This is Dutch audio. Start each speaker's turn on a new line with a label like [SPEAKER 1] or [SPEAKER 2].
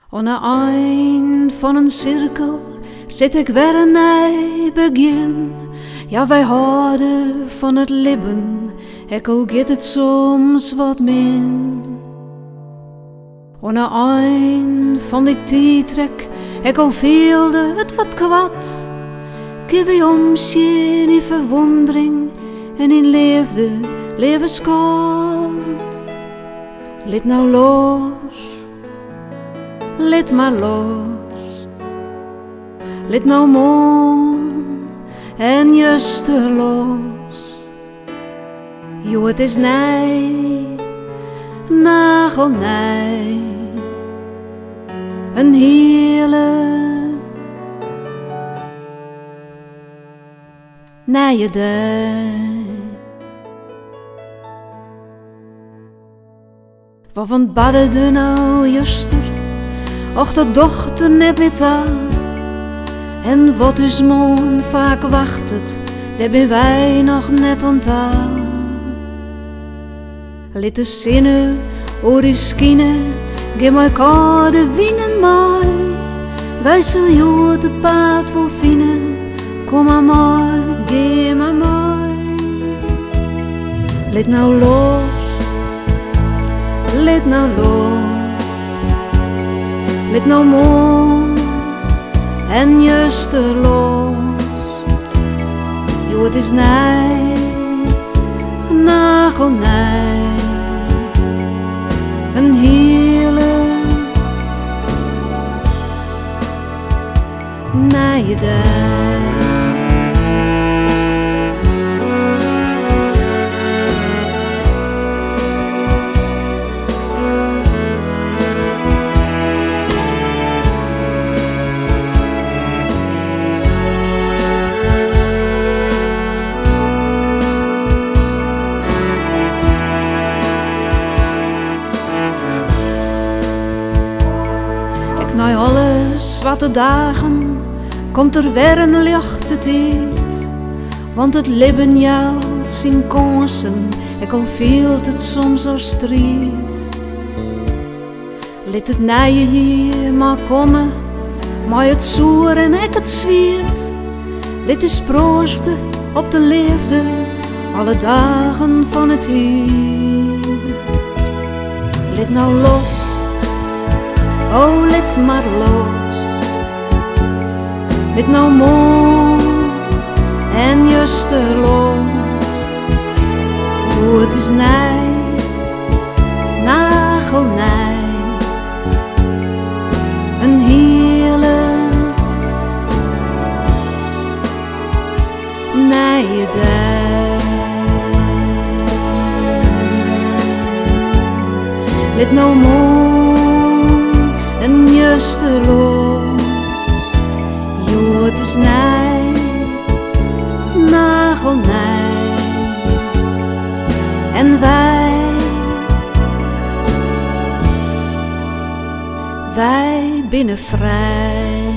[SPEAKER 1] Aan het eind van een cirkel zit ik weer een nieuw begin. Ja, wij houden van het leven, ook al gaat het soms wat min. Aan het eind van die tijdtrek, ook al veelde het wat kwad, geef je omzien in verwondering en in levenskoud. Lid nou los, lid maar los, lid nou moon en juster los. Jo, het is nee, nagelnij, een hele nije dag. Waarvan badde de nou juster, och de dochter net met aan. En wat dus moon vaak wacht het, daar ben wij nog net ontdaan. Liet de zinnen oor uw skinen, geef mij koude wienen mooi. Wij zullen jood het paard wel vinden, kom maar mooi, geef maar mooi. Liet nou los, liet nou los, liet nou mooi en juster los. Jo, het is nee, nagelnij, een hele nije dag. Na alle zwarte dagen komt er weer een lichte tijd, want het leven jouwt zijn kansen, ik al veelt het soms als strijd. Liet het nije hier maar komen, maar het zoer en ik het zwiert. Liet is proosten op de liefde, alle dagen van het hier. Liet nou los, oh, lid maar los, lid nou mooi en juster los. Oh, het is nee, nagelnij, een hele nije dag. Lid nou mooi en juster los. Jo, het is nee, nagelnij. En wij binnen vrij.